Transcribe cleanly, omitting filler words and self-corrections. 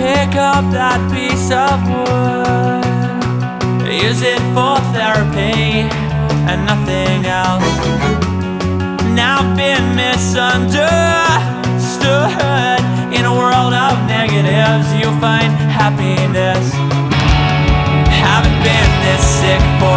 Pick up that piece of wood, use it for therapy and nothing else. Now I've been misunderstood. In a world of negatives, you find happiness. Haven't been this sick for